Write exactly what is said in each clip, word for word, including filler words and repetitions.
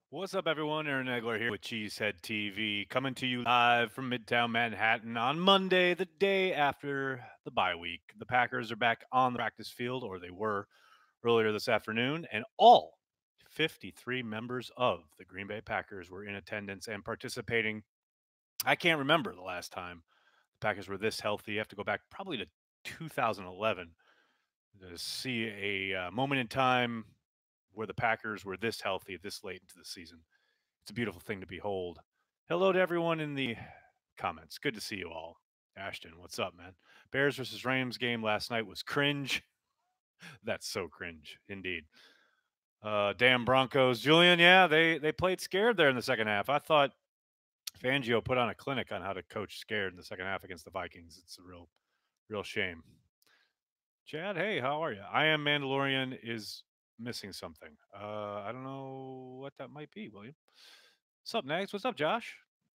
What's up, everyone? Aaron Egler here with Cheesehead T V, coming to you live from Midtown Manhattan on Monday, the day after the bye week. The Packers are back on the practice field, or they were earlier this afternoon, and all fifty-three members of the Green Bay Packers were in attendance and participating. I can't remember the last time the Packers were this healthy. You have to go back probably to two thousand eleven to see a uh, moment in time where the Packers were this healthy this late into the season. It's a beautiful thing to behold. Hello to everyone in the comments. Good to see you all. Ashton, what's up, man? Bears versus Rams game last night was cringe. That's so cringe, indeed. Uh, damn Broncos, Julian. Yeah, they they played scared there in the second half. I thought Fangio put on a clinic on how to coach scared in the second half against the Vikings. It's a real, real shame. Chad, hey, how are you? I am Mandalorian is missing something. Uh, I don't know what that might be, William. What's up, Nags? What's up, Josh?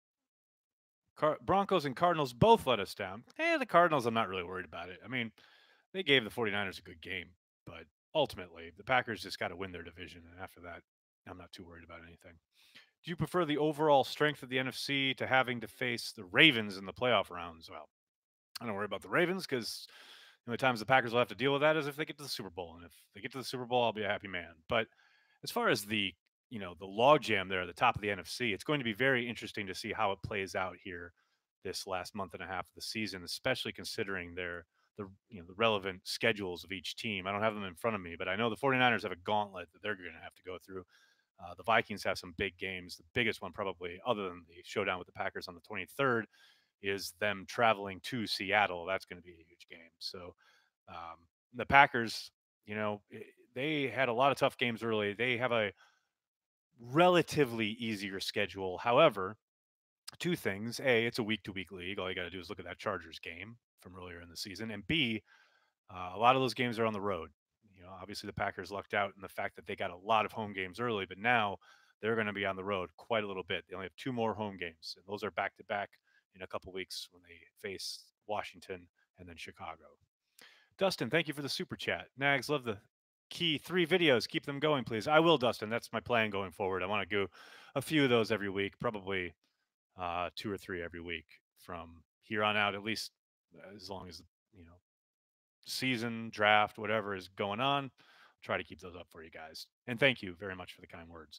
Car- Broncos and Cardinals both let us down. Eh, the Cardinals, I'm not really worried about it. I mean, they gave the 49ers a good game, but ultimately, the Packers just got to win their division. And after that, I'm not too worried about anything. Do you prefer the overall strength of the N F C to having to face the Ravens in the playoff rounds? Well, I don't worry about the Ravens because the only times the Packers will have to deal with that is if they get to the Super Bowl. And if they get to the Super Bowl, I'll be a happy man. But as far as the you know the logjam there at the top of the N F C, it's going to be very interesting to see how it plays out here this last month and a half of the season, especially considering their the you know the relevant schedules of each team. I don't have them in front of me, but I know the 49ers have a gauntlet that they're going to have to go through. Uh, the Vikings have some big games. The biggest one, probably, other than the showdown with the Packers on the twenty-third, is them traveling to Seattle. That's going to be a huge game. So um, the Packers, you know, eh, they had a lot of tough games early. They have a relatively easier schedule. However, two things: A, it's a week to week league. All you got to do is look at that Chargers game from earlier in the season, and B, uh, a lot of those games are on the road. You know, obviously the Packers lucked out in the fact that they got a lot of home games early, but now they're going to be on the road quite a little bit. They only have two more home games, and those are back to back in a couple weeks when they face Washington and then Chicago. Dustin, thank you for the super chat. Nags, love the key three videos. Keep them going, please. I will, Dustin. That's my plan going forward. I want to go a few of those every week, probably uh, two or three every week from here on out, at least as long as you know season, draft, whatever is going on. Try to keep those up for you guys. And thank you very much for the kind words.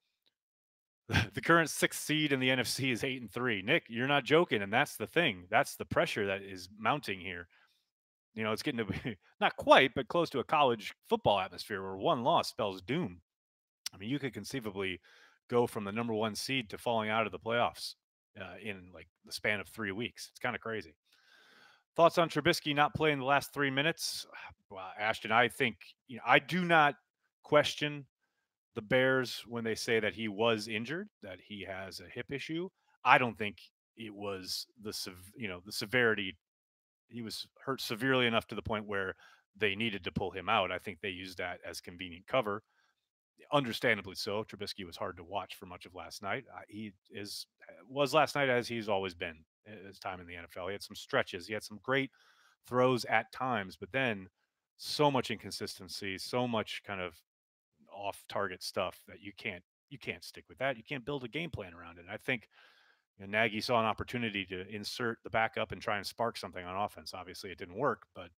The current sixth seed in the N F C is eight and three. Nick, you're not joking, and that's the thing. That's the pressure that is mounting here. You know, it's getting to be not quite, but close to a college football atmosphere where one loss spells doom. I mean, you could conceivably go from the number one seed to falling out of the playoffs uh, in like the span of three weeks. It's kind of crazy. Thoughts on Trubisky not playing the last three minutes? Well, Ashton, I think you know I do not question the Bears when they say that he was injured, that he has a hip issue. I don't think it was the you know the severity. He was hurt severely enough to the point where they needed to pull him out. I think they used that as convenient cover. Understandably so. Trubisky was hard to watch for much of last night. Uh, he is was last night as he's always been his time in the N F L. He had some stretches. He had some great throws at times, but then so much inconsistency, so much kind of off target stuff that you can't you can't stick with that. You can't build a game plan around it. And I think you know, Nagy saw an opportunity to insert the backup and try and spark something on offense. Obviously, it didn't work, but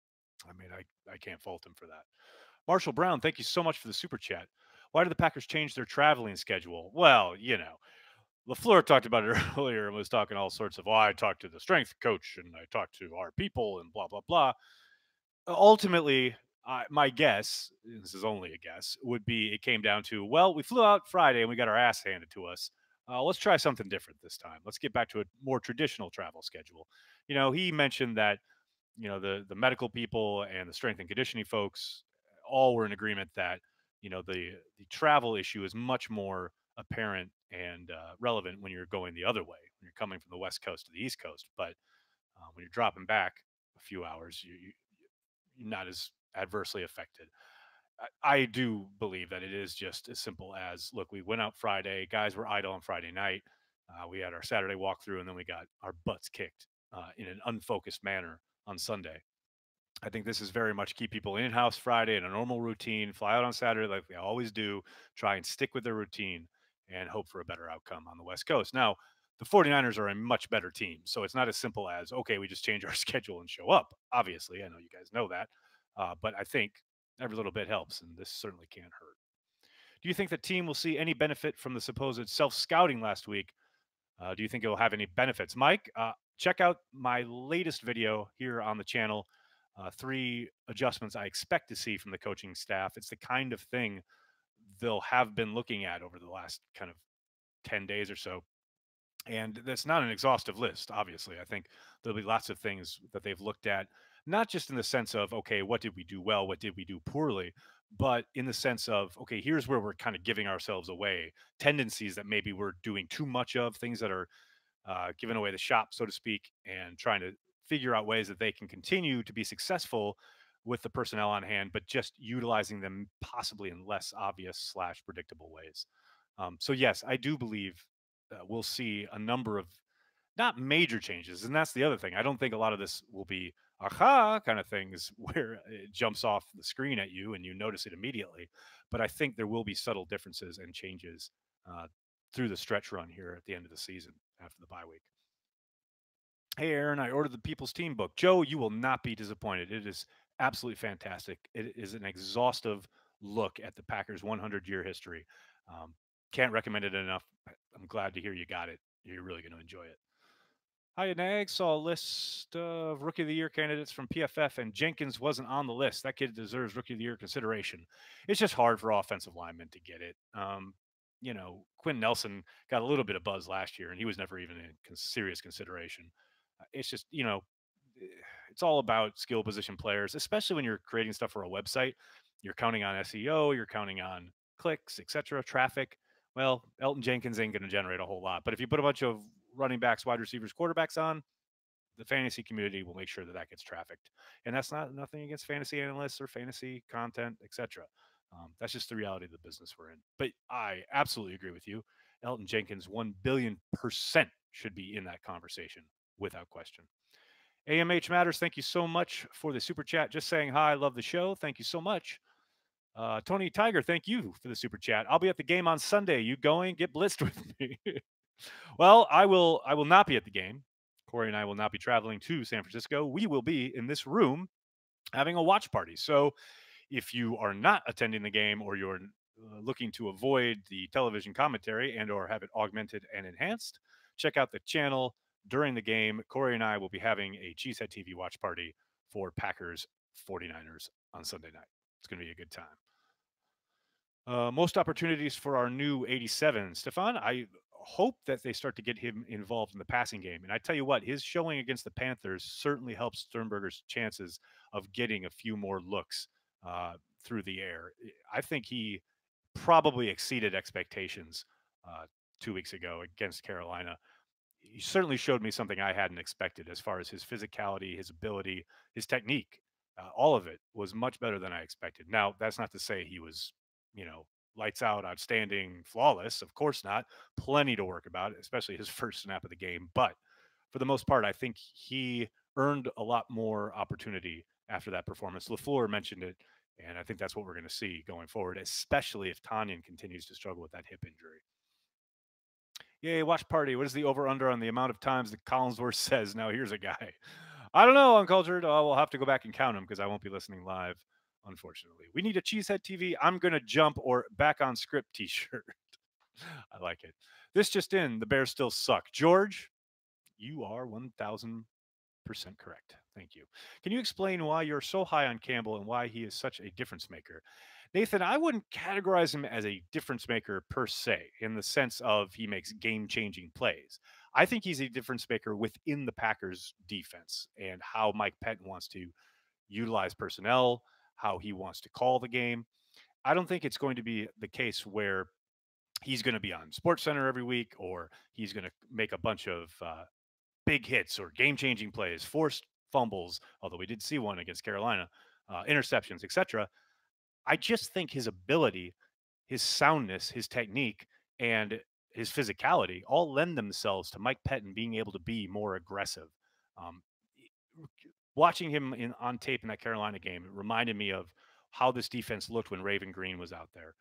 I mean, I, I can't fault him for that. Marshall Brown, thank you so much for the super chat. Why did the Packers change their traveling schedule? Well, you know, LaFleur talked about it earlier and was talking all sorts of, oh, I talked to the strength coach and I talked to our people and blah, blah, blah. Ultimately, uh, my guess, this is only a guess, would be it came down to, well, we flew out Friday and we got our ass handed to us. Uh, let's try something different this time. Let's get back to a more traditional travel schedule. You know, he mentioned that, you know, the the medical people and the strength and conditioning folks all were in agreement that, you know, the the travel issue is much more apparent and uh, relevant when you're going the other way, when you're coming from the West Coast to the East Coast. But uh, when you're dropping back a few hours, you, you you're not as adversely affected. I, I do believe that it is just as simple as look, we went out Friday, guys were idle on Friday night. Uh, we had our Saturday walkthrough, and then we got our butts kicked uh, in an unfocused manner on Sunday. I think this is very much keep people in house Friday in a normal routine, fly out on Saturday like they always do, try and stick with their routine. and hope for a better outcome on the West Coast. Now, the 49ers are a much better team, so it's not as simple as, okay, we just change our schedule and show up. Obviously, I know you guys know that, uh, but I think every little bit helps, and this certainly can't hurt. Do you think the team will see any benefit from the supposed self scouting last week? Uh, do you think it will have any benefits? Mike, uh, check out my latest video here on the channel. Uh, three adjustments I expect to see from the coaching staff. It's the kind of thing they'll have been looking at over the last kind of ten days or so. And that's not an exhaustive list, obviously. I think there'll be lots of things that they've looked at, not just in the sense of, okay, what did we do well? What did we do poorly? But in the sense of, okay, here's where we're kind of giving ourselves away, tendencies that maybe we're doing too much of, things that are uh, giving away the shop, so to speak, and trying to figure out ways that they can continue to be successful with the personnel on hand, but just utilizing them possibly in less obvious slash predictable ways. Um, so yes, I do believe uh, we'll see a number of not major changes, and that's the other thing. I don't think a lot of this will be aha kind of things where it jumps off the screen at you and you notice it immediately. But I think there will be subtle differences and changes uh, through the stretch run here at the end of the season after the bye week. Hey, Aaron, I ordered the People's Team book. Joe, you will not be disappointed. It is absolutely fantastic. It is an exhaustive look at the Packers' hundred year history. Um, can't recommend it enough. I'm glad to hear you got it. You're really going to enjoy it. Hi, Nag. Saw a list of Rookie of the Year candidates from P F F, and Jenkins wasn't on the list. That kid deserves Rookie of the Year consideration. It's just hard for offensive linemen to get it. Um, you know, Quinn Nelson got a little bit of buzz last year, and he was never even in serious consideration. Uh, It's just, you know, eh, it's all about skill position players, especially when you're creating stuff for a website. You're counting on S E O, you're counting on clicks, et cetera, traffic. Well, Elton Jenkins ain't going to generate a whole lot. But if you put a bunch of running backs, wide receivers, quarterbacks on, the fantasy community will make sure that that gets trafficked. And that's not nothing against fantasy analysts or fantasy content, et cetera. Um, that's just the reality of the business we're in. But I absolutely agree with you. Elton Jenkins, one billion percent should be in that conversation without question. A M H Matters, thank you so much for the super chat. Just saying hi, love the show. Thank you so much. Uh, Tony Tiger, thank you for the super chat. I'll be at the game on Sunday. You going? Get blitzed with me. Well, I will. I will not be at the game. Corey and I will not be traveling to San Francisco. We will be in this room having a watch party. So, if you are not attending the game or you're uh, looking to avoid the television commentary and or have it augmented and enhanced, check out the channel during the game. Corey and I will be having a Cheesehead T V watch party for Packers 49ers on Sunday night. It's going to be a good time. Uh, most opportunities for our new eighty-seven. Stefan, I hope that they start to get him involved in the passing game. And I tell you what, his showing against the Panthers certainly helps Sternberger's chances of getting a few more looks uh, through the air. I think he probably exceeded expectations uh, two weeks ago against Carolina. He certainly showed me something I hadn't expected as far as his physicality, his ability, his technique. Uh, all of it was much better than I expected. Now, that's not to say he was, you know, lights out, outstanding, flawless. Of course not. Plenty to work about, especially his first snap of the game. But for the most part, I think he earned a lot more opportunity after that performance. LaFleur mentioned it, and I think that's what we're going to see going forward, especially if Tanyan continues to struggle with that hip injury. Yay, watch party. What is the over under on the amount of times that Collinsworth says, now here's a guy? I don't know, Uncultured. I will have to go back and count them because I won't be listening live, unfortunately. We need a Cheesehead T V. I'm going to jump or back on script t shirt. I like it. This just in, the Bears still suck. George, you are one thousand percent correct. Thank you. Can you explain why you're so high on Campbell and why he is such a difference maker? Nathan, I wouldn't categorize him as a difference maker per se, in the sense of he makes game changing plays. I think he's a difference maker within the Packers defense and how Mike Pettin wants to utilize personnel, how he wants to call the game. I don't think it's going to be the case where he's going to be on Sports Center every week or he's going to make a bunch of uh, big hits or game changing plays, forced fumbles, although we did see one against Carolina, uh, interceptions, et cetera. I just think his ability, his soundness, his technique, and his physicality all lend themselves to Mike Pettin being able to be more aggressive. Um, watching him in on tape in that Carolina game, it reminded me of how this defense looked when Raven Green was out there.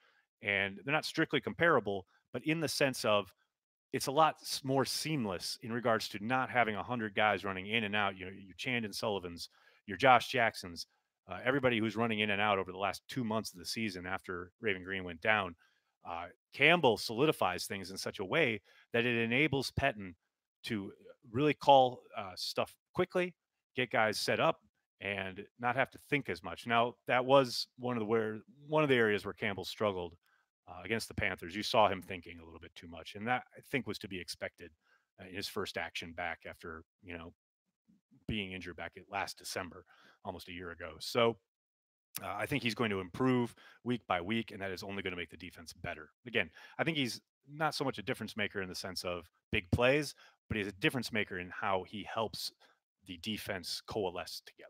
and they're not strictly comparable, but in the sense of it's a lot more seamless in regards to not having a hundred guys running in and out. You know, your Chandon Sullivans, your Josh Jacksons, uh, everybody who's running in and out over the last two months of the season after Raven Green went down. Uh, Campbell solidifies things in such a way that it enables Pettine to really call uh, stuff quickly, get guys set up, and not have to think as much. Now, that was one of the where one of the areas where Campbell struggled uh, against the Panthers. You saw him thinking a little bit too much, and that I think was to be expected uh, in his first action back after you know being injured back at last December, almost a year ago. So uh, I think he's going to improve week by week, and that is only going to make the defense better. Again, I think he's not so much a difference maker in the sense of big plays, but he's a difference maker in how he helps the defense coalesce together.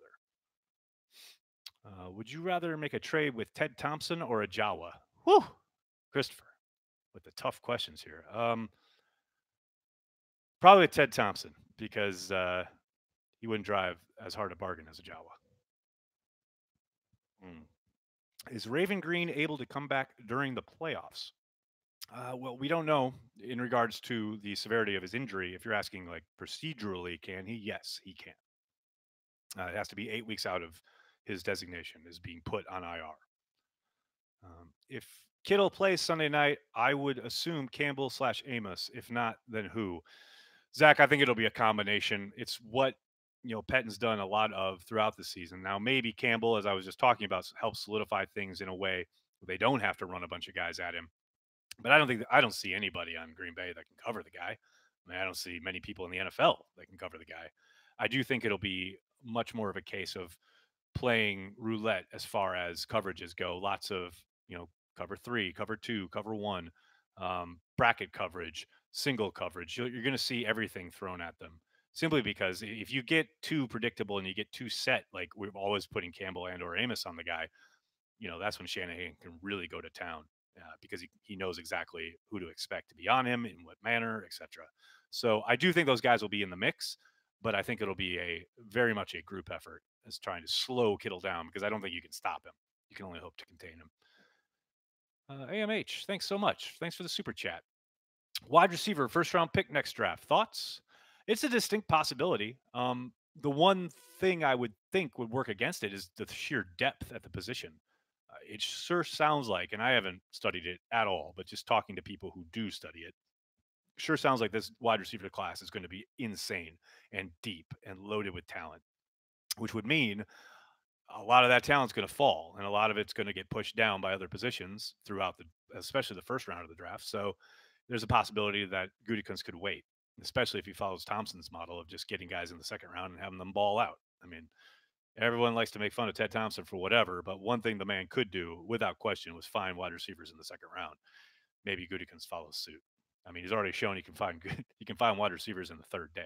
Uh, would you rather make a trade with Ted Thompson or a Jawa? Whew, Christopher, with the tough questions here. Um, probably Ted Thompson because uh, he wouldn't drive as hard a bargain as a Jawa. Mm. Is Raven Green able to come back during the playoffs? Uh, well, we don't know in regards to the severity of his injury. If you're asking like procedurally, can he? Yes, he can. Uh, it has to be eight weeks out of his designation as being put on I R. Um, if Kittle plays Sunday night, I would assume Campbell slash Amos. If not, then who? Zach, I think it'll be a combination. It's what you know Pettine's done a lot of throughout the season. Now, maybe Campbell, as I was just talking about, helps solidify things in a way where they don't have to run a bunch of guys at him. But I don't think I don't see anybody on Green Bay that can cover the guy. I mean, I don't see many people in the N F L that can cover the guy. I do think it'll be much more of a case of playing roulette as far as coverages go. Lots of, you know, cover three, cover two, cover one, um, bracket coverage, single coverage. You're, you're going to see everything thrown at them simply because if you get too predictable and you get too set, like we're always putting Campbell and or Amos on the guy, you know, that's when Shanahan can really go to town uh, because he, he knows exactly who to expect to be on him, in what manner, et cetera. So I do think those guys will be in the mix, but I think it'll be a very much a group effort as trying to slow Kittle down because I don't think you can stop him. You can only hope to contain him. Uh, A M H, thanks so much. Thanks for the super chat. Wide receiver, first round pick next draft. Thoughts? It's a distinct possibility. Um, the one thing I would think would work against it is the sheer depth at the position. Uh, it sure sounds like, and I haven't studied it at all, but just talking to people who do study it, sure sounds like this wide receiver class is going to be insane and deep and loaded with talent, which would mean a lot of that talent's going to fall and a lot of it's going to get pushed down by other positions throughout the, especially the first round of the draft. So there's a possibility that Gutekunst could wait, especially if he follows Thompson's model of just getting guys in the second round and having them ball out. I mean, everyone likes to make fun of Ted Thompson for whatever, but one thing the man could do without question was find wide receivers in the second round. Maybe Gutekunst follows suit. I mean, he's already shown he can find good, he can find wide receivers in the third day.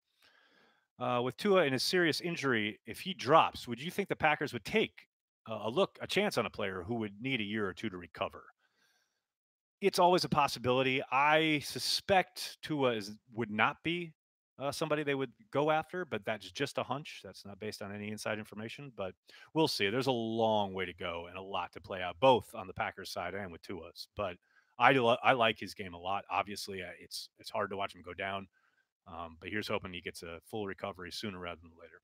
Uh, with Tua and his serious injury, if he drops, would you think the Packers would take uh, a look, a chance on a player who would need a year or two to recover? It's always a possibility. I suspect Tua is would not be uh, somebody they would go after, but that's just a hunch. That's not based on any inside information, but we'll see. There's a long way to go and a lot to play out, both on the Packers side and with Tua's. But I do, I like his game a lot. Obviously, uh, it's it's hard to watch him go down, um, but here's hoping he gets a full recovery sooner rather than later.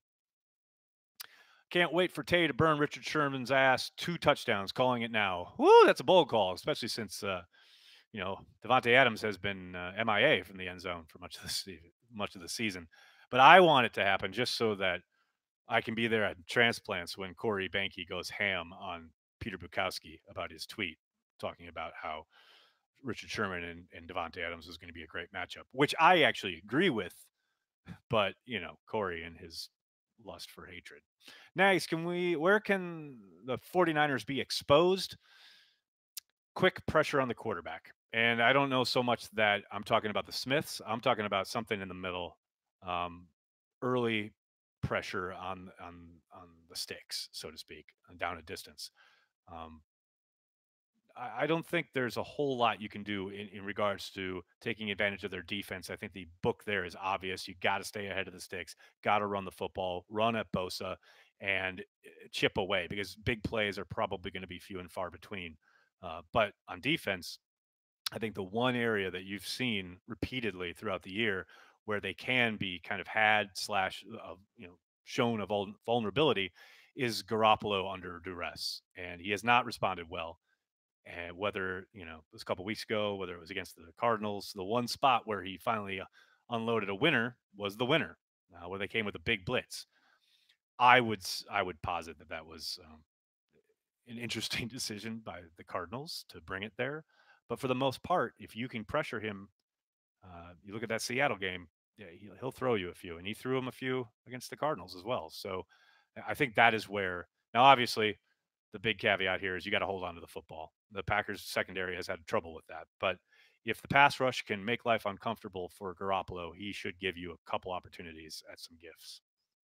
Can't wait for Tay to burn Richard Sherman's ass. Two touchdowns, calling it now. Woo, that's a bold call, especially since uh, you know, Davante Adams has been uh, M I A from the end zone for much of the se- much of the season. But I want it to happen just so that I can be there at transplants when Corey Banky goes ham on Peter Bukowski about his tweet talking about how Richard Sherman and, and Davante Adams was going to be a great matchup, which I actually agree with. But you know, Corey and his lust for hatred. Next, can we? Where can the 49ers be exposed? Quick pressure on the quarterback. And I don't know so much that I'm talking about the Smiths. I'm talking about something in the middle, um, early pressure on on on the sticks, so to speak, down a distance. Um, I, I don't think there's a whole lot you can do in, in regards to taking advantage of their defense. I think the book there is obvious. You got to stay ahead of the sticks, got to run the football, run at Bosa, and uh, chip away because big plays are probably going to be few and far between. Uh, but on defense, I think the one area that you've seen repeatedly throughout the year where they can be kind of had slash uh, you know shown a vul- vulnerability is Garoppolo under duress, and he has not responded well. And whether you know it was a couple weeks ago, whether it was against the Cardinals, the one spot where he finally uh, unloaded a winner was the winner, uh, where they came with a big blitz. I would s- I would posit that that was um, an interesting decision by the Cardinals to bring it there. But for the most part, if you can pressure him, uh, you look at that Seattle game, yeah, he'll, he'll throw you a few, and he threw him a few against the Cardinals as well. So I think that is where now, obviously, the big caveat here is you got to hold on to the football. The Packers secondary has had trouble with that, but if the pass rush can make life uncomfortable for Garoppolo, he should give you a couple opportunities at some gifts.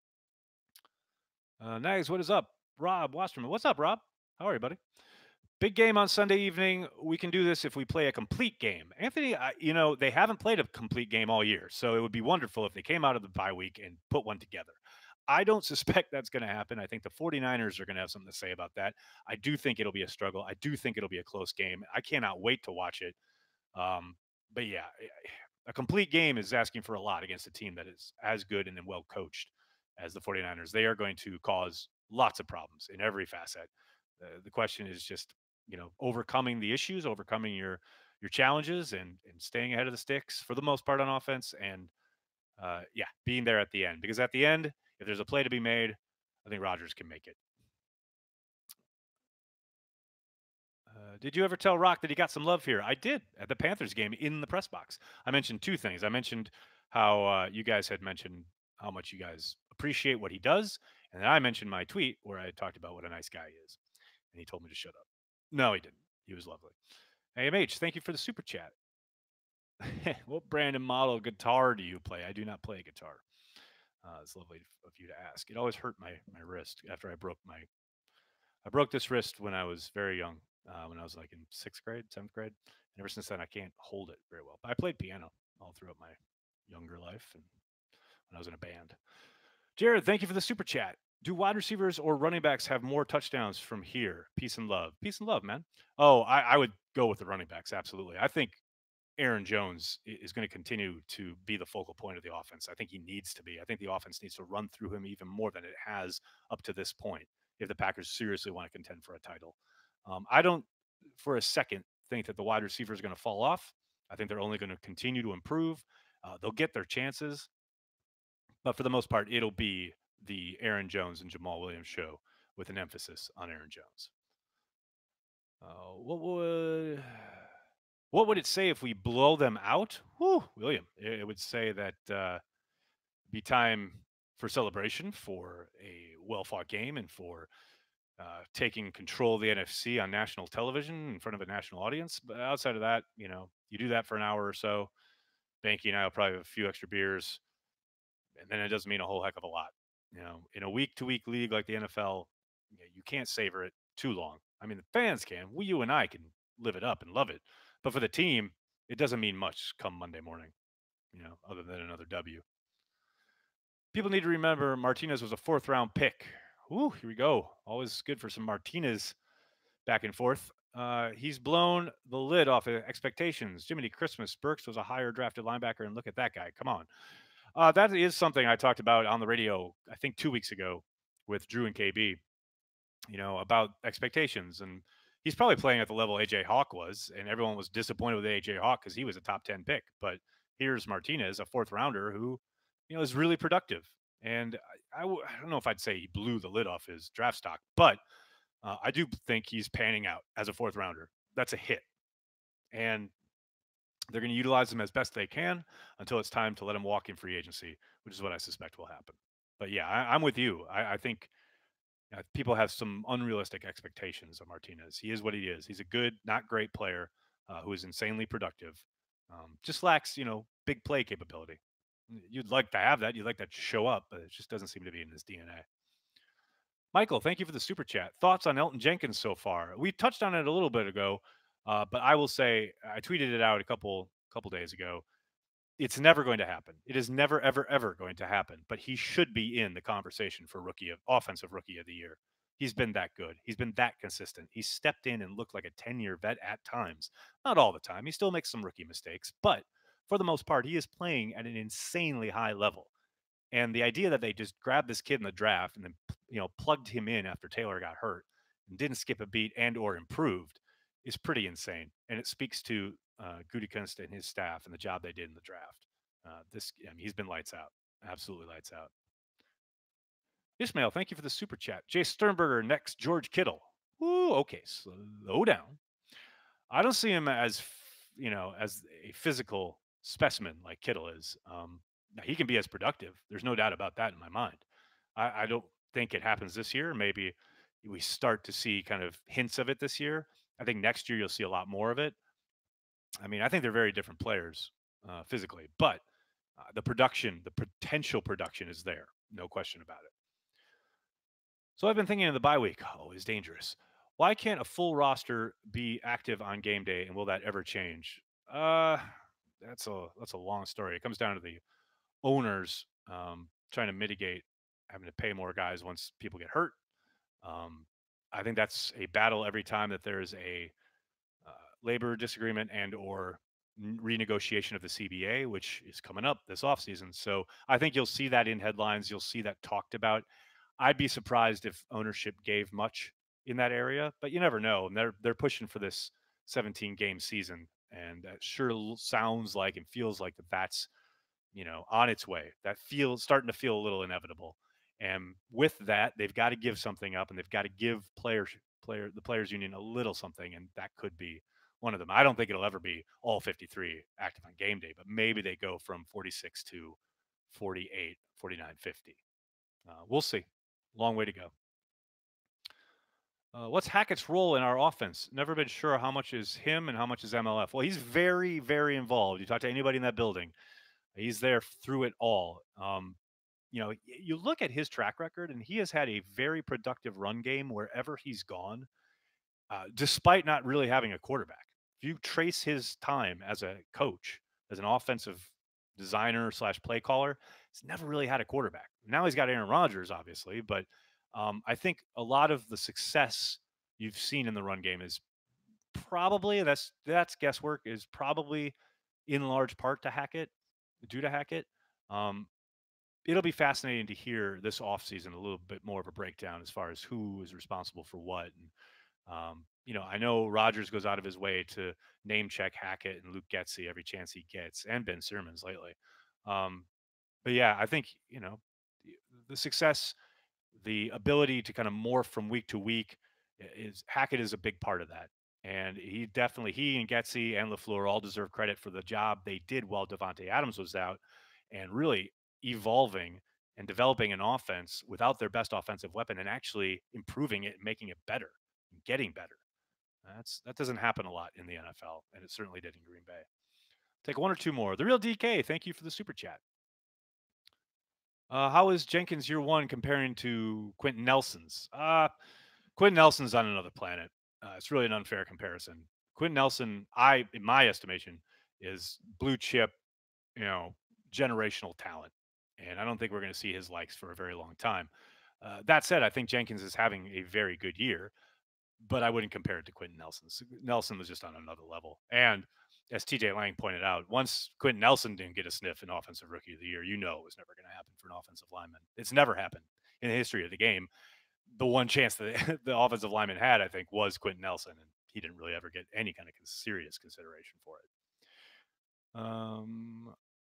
Uh, Nags, what is up? Rob Wasserman. What's up, Rob? How are you, buddy? Big game on Sunday evening. We can do this if we play a complete game. Anthony, I, you know, they haven't played a complete game all year. So it would be wonderful if they came out of the bye week and put one together. I don't suspect that's going to happen. I think the 49ers are going to have something to say about that. I do think it'll be a struggle. I do think it'll be a close game. I cannot wait to watch it. Um, but yeah, a complete game is asking for a lot against a team that is as good and then well coached as the 49ers. They are going to cause lots of problems in every facet. Uh, the question is just, you know, overcoming the issues, overcoming your your challenges, and and staying ahead of the sticks for the most part on offense, and uh, yeah, being there at the end. Because at the end, if there's a play to be made, I think Rodgers can make it. Uh, did you ever tell Rock that he got some love here? I did at the Panthers game in the press box. I mentioned two things. I mentioned how uh, you guys had mentioned how much you guys appreciate what he does, and then I mentioned my tweet where I talked about what a nice guy he is, and he told me to shut up. No, he didn't. He was lovely. A M H, thank you for the super chat. What brand and model guitar do you play? I do not play a guitar. Uh, it's lovely of you to ask. It always hurt my my wrist after I broke my I broke this wrist when I was very young, uh, when I was like in sixth grade, seventh grade. And ever since then, I can't hold it very well. But I played piano all throughout my younger life and when I was in a band. Jared, thank you for the super chat. Do wide receivers or running backs have more touchdowns from here? Peace and love. Peace and love, man. Oh, I, I would go with the running backs. Absolutely. I think Aaron Jones is going to continue to be the focal point of the offense. I think he needs to be. I think the offense needs to run through him even more than it has up to this point if the Packers seriously want to contend for a title. Um, I don't, for a second, think that the wide receivers are going to fall off. I think they're only going to continue to improve. Uh, they'll get their chances, but for the most part, it'll be the Aaron Jones and Jamal Williams show with an emphasis on Aaron Jones. Uh, what would what would it say if we blow them out? Whew, William, it, it would say that uh, be time for celebration for a well-fought game and for uh, taking control of the N F C on national television in front of a national audience. But outside of that, you know, you do that for an hour or so. Banky and I will probably have a few extra beers, and then it doesn't mean a whole heck of a lot. You know, in a week-to-week league like the N F L, you, know, you can't savor it too long. I mean, the fans can. We, you, and I can live it up and love it, but for the team, it doesn't mean much come Monday morning. You know, other than another W. People need to remember Martinez was a fourth-round pick. Ooh, here we go. Always good for some Martinez back and forth. Uh, he's blown the lid off of expectations. Jiminy Christmas. Burks was a higher drafted linebacker, and look at that guy. Come on. Uh, that is something I talked about on the radio, I think two weeks ago with Drew and K B, you know, about expectations. And he's probably playing at the level A J Hawk was, and everyone was disappointed with A J Hawk because he was a top ten pick. But here's Martinez, a fourth rounder who, you know, is really productive. And I, I, w- I don't know if I'd say he blew the lid off his draft stock, but uh, I do think he's panning out as a fourth rounder. That's a hit. And they're going to utilize him as best they can until it's time to let him walk in free agency, which is what I suspect will happen. But yeah, I, I'm with you. I, I think uh, people have some unrealistic expectations of Martinez. He is what he is. He's a good, not great player uh, who is insanely productive. Um, just lacks, you know, big play capability. You'd like to have that. You'd like that to show up, but it just doesn't seem to be in his D N A. Michael, thank you for the super chat. Thoughts on Elton Jenkins so far? We touched on it a little bit ago, uh, but I will say I tweeted it out a couple couple days ago. It's never going to happen. It is never, ever, ever going to happen. But he should be in the conversation for rookie of offensive rookie of the year. He's been that good. He's been that consistent. He stepped in and looked like a ten-year vet at times. Not all the time. He still makes some rookie mistakes, but for the most part, he is playing at an insanely high level. And the idea that they just grabbed this kid in the draft and then, you know, plugged him in after Taylor got hurt and didn't skip a beat and or improved is pretty insane. And it speaks to uh, Gutekunst and his staff and the job they did in the draft. Uh, this, I mean, he's been lights out, absolutely lights out. Ismail, thank you for the super chat. Jay Sternberger, next George Kittle. Ooh, okay, slow down. I don't see him as, you know, as a physical specimen like Kittle is. Um, he can be as productive. There's no doubt about that in my mind. I, I don't think it happens this year. Maybe we start to see kind of hints of it this year. I think next year you'll see a lot more of it. I mean, I think they're very different players uh, physically, but uh, the production, the potential production is there. No question about it. So I've been thinking of the bye week. Oh, it's dangerous. Why can't a full roster be active on game day, and will that ever change? Uh, that's a that's a long story. It comes down to the owners um, trying to mitigate having to pay more guys once people get hurt. Um, I think that's a battle every time that there's a uh, labor disagreement and or renegotiation of the C B A, which is coming up this offseason. So I think you'll see that in headlines. You'll see that talked about. I'd be surprised if ownership gave much in that area, but you never know. And they're they're pushing for this seventeen game season, and that sure sounds like and feels like that that's you know on its way. That feels starting to feel a little inevitable. And with that, they've got to give something up, and they've got to give players player the players union a little something, and that could be one of them. I don't think it'll ever be all fifty-three active on game day, but maybe they go from forty-six to forty-eight, forty-nine, fifty. Uh, we'll see. Long way to go. Uh, what's Hackett's role in our offense? Never been sure how much is him and how much is M L F. Well, he's very, very involved. You talk to anybody in that building, he's there through it all. Um, you know, you look at his track record, and he has had a very productive run game wherever he's gone, uh, despite not really having a quarterback. If you trace his time as a coach, as an offensive designer slash play caller, he's never really had a quarterback. Now he's got Aaron Rodgers, obviously, but um, I think a lot of the success you've seen in the run game is probably that's that's guesswork is probably in large part to Hackett, due to Hackett. Um, it'll be fascinating to hear this offseason a little bit more of a breakdown as far as who is responsible for what. And, um, you know, I know Rogers goes out of his way to name check Hackett and Luke Getsy every chance he gets, and Ben Simmons lately. Um, but yeah, I think, you know, the, the success, the ability to kind of morph from week to week is Hackett is a big part of that. And he definitely, he and Getsy and LaFleur all deserve credit for the job they did while Devontae Adams was out and really evolving and developing an offense without their best offensive weapon and actually improving it and making it better and getting better. That's that doesn't happen a lot in the N F L, and it certainly did in Green Bay. Take one or two more. The real D K, thank you for the super chat. Uh, how is Jenkins year one comparing to Quentin Nelson's? Uh, Quentin Nelson's on another planet. Uh, it's really an unfair comparison. Quentin Nelson, I, in my estimation, is blue chip, you know, generational talent. And I don't think we're going to see his likes for a very long time. Uh, that said, I think Jenkins is having a very good year, but I wouldn't compare it to Quentin Nelson. Nelson was just on another level. And as T J Lang pointed out, once Quentin Nelson didn't get a sniff in Offensive Rookie of the Year, you know it was never going to happen for an offensive lineman. It's never happened in the history of the game. The one chance that the offensive lineman had, I think, was Quentin Nelson, and he didn't really ever get any kind of serious consideration for it. Um,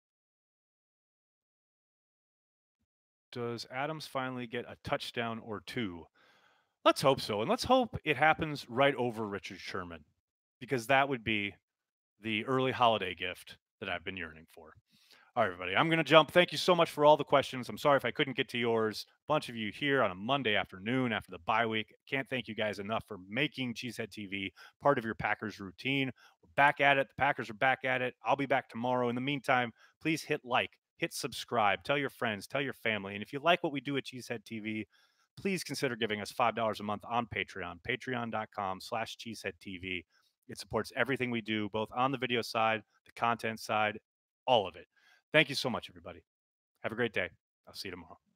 does Adams finally get a touchdown or two? Let's hope so. And let's hope it happens right over Richard Sherman, because that would be the early holiday gift that I've been yearning for. All right, everybody, I'm going to jump. Thank you so much for all the questions. I'm sorry if I couldn't get to yours. A bunch of you here on a Monday afternoon after the bye week. Can't thank you guys enough for making Cheesehead T V part of your Packers routine. We're back at it. The Packers are back at it. I'll be back tomorrow. In the meantime, please hit like, hit subscribe, tell your friends, tell your family. And if you like what we do at Cheesehead T V, please consider giving us five dollars a month on Patreon, patreon.com slash Cheesehead TV. It supports everything we do, both on the video side, the content side, all of it. Thank you so much, everybody. Have a great day. I'll see you tomorrow.